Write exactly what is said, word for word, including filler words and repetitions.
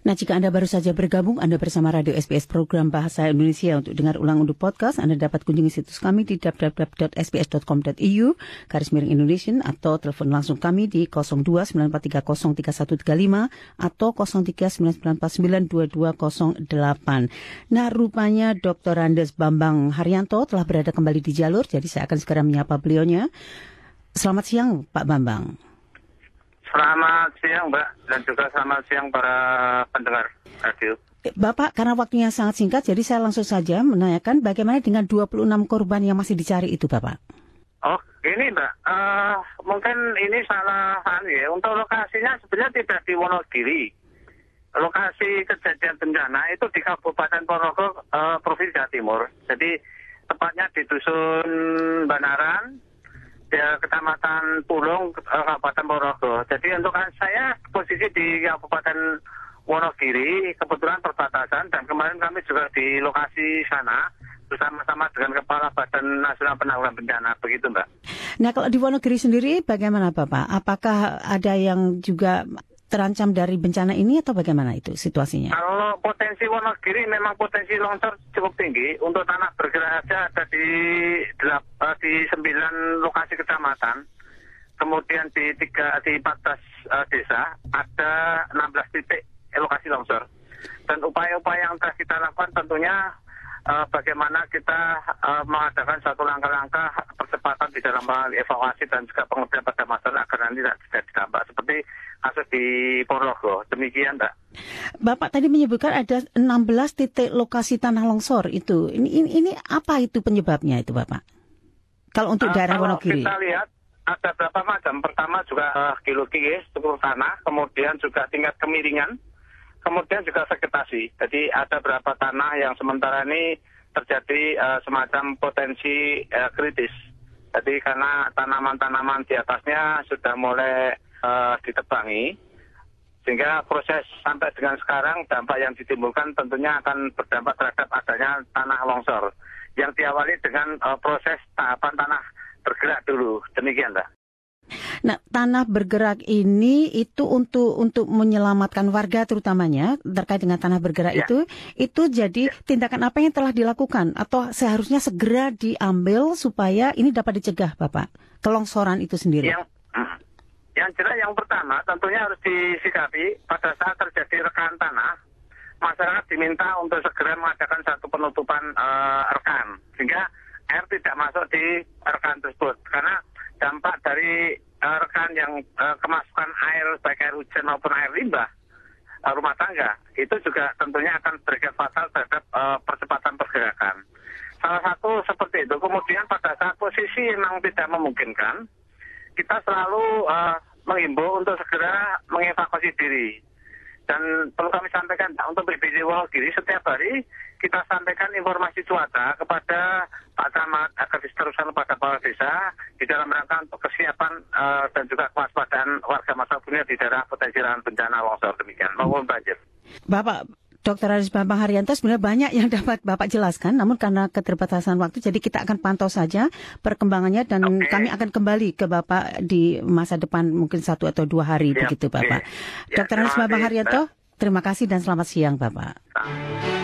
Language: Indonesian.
Nah, jika Anda baru saja bergabung, Anda bersama Radio S B S Program Bahasa Indonesia. Untuk dengar ulang untuk podcast, Anda dapat kunjungi situs kami di w w w dot s b s dot com dot e u garis miring Indonesian atau telepon langsung kami di nol dua sembilan empat tiga nol tiga satu tiga lima atau nol tiga sembilan sembilan empat sembilan dua dua nol delapan. Nah, rupanya doktor Andes Bambang Haryanto telah berada kembali di jalur, jadi saya akan segera menyapa beliaunya. Selamat siang, Pak Bambang. Selamat siang, Mbak, dan juga selamat siang para pendengar radio. Bapak, karena waktunya sangat singkat, jadi saya langsung saja menanyakan bagaimana dengan dua puluh enam korban yang masih dicari itu, Bapak? Oh, ini, Mbak, uh, mungkin ini salah ya. Untuk lokasinya sebenarnya tidak di Wonogiri. Lokasi kejadian bencana itu di Kabupaten Ponorogo, uh, Provinsi Jawa Timur. Jadi tepatnya di Dusun Banaran, ya, Kecamatan Pulung, Kabupaten Ponorogo. Jadi untuk saya posisi di Kabupaten Wonogiri, kebetulan perbatasan, dan kemarin kami juga di lokasi sana bersama-sama dengan Kepala Badan Nasional Penanggulangan Bencana, begitu, Mbak. Nah, kalau di Wonogiri sendiri bagaimana, Bapak? Apakah ada yang juga terancam dari bencana ini atau bagaimana itu situasinya? Kalau potensi Wonogiri memang potensi longsor cukup tinggi. Untuk tanah bergerak saja ada di di sembilan lokasi kecamatan. Kemudian di tiga di empat belas uh, desa ada enam belas titik lokasi longsor. Dan upaya-upaya yang telah kita lakukan tentunya uh, bagaimana kita uh, mengadakan satu langkah-langkah percepatan di dalam evakuasi dan juga pengertian pada masalah agar nanti tidak ditambah seperti kasus di Ponorogo. Demikian, Mbak. Bapak tadi menyebutkan ada enam belas titik lokasi tanah longsor itu. Ini ini, ini apa itu penyebabnya itu, Bapak? Kalau untuk uh, daerah kalau Wonogiri. Kita lihat ada berapa macam. Pertama juga uh, geologi, struktur tanah, kemudian juga tingkat kemiringan, kemudian juga vegetasi. Jadi ada berapa tanah yang sementara ini terjadi uh, semacam potensi uh, kritis. Jadi karena tanaman-tanaman di atasnya sudah mulai Uh, ditebangi, sehingga proses sampai dengan sekarang dampak yang ditimbulkan tentunya akan berdampak terhadap adanya tanah longsor yang diawali dengan uh, proses tahapan tanah bergerak dulu. Demikian, Mbak. Nah, tanah bergerak ini itu untuk untuk menyelamatkan warga terutamanya terkait dengan tanah bergerak ya. itu, itu jadi ya. Tindakan apa yang telah dilakukan atau seharusnya segera diambil supaya ini dapat dicegah, Bapak, kelongsoran itu sendiri? Yang Yang jelas yang pertama tentunya harus disikapi pada saat terjadi rekaan tanah, masyarakat diminta untuk segera mengadakan satu penutupan uh, rekan sehingga air tidak masuk di rekan tersebut. Karena dampak dari uh, rekan yang uh, kemasukan air baik air hujan maupun air limbah uh, rumah tangga itu juga tentunya akan berikan fatal terhadap uh, percepatan pergerakan. Salah satu seperti itu. Kemudian pada saat posisi memang tidak memungkinkan, kita selalu uh, menghimbau untuk segera mengevakuasi diri. Dan perlu kami sampaikan, untuk B P D Wonogiri setiap hari kita sampaikan informasi cuaca kepada Pak Camat agar diteruskan kepada kepala desa di dalam rangka untuk kesiapan uh, dan juga kewaspadaan warga masyarakat di daerah potensi rawan bencana longsor demikian maupun banjir. Bapak doktor Andes Bambang Haryanto sebenarnya banyak yang dapat Bapak jelaskan, namun karena keterbatasan waktu, jadi kita akan pantau saja perkembangannya dan okay. Kami akan kembali ke Bapak di masa depan mungkin satu atau dua hari ya, begitu, Bapak. Ya, doktor Andes Bambang Haryanto, terima kasih dan selamat siang, Bapak.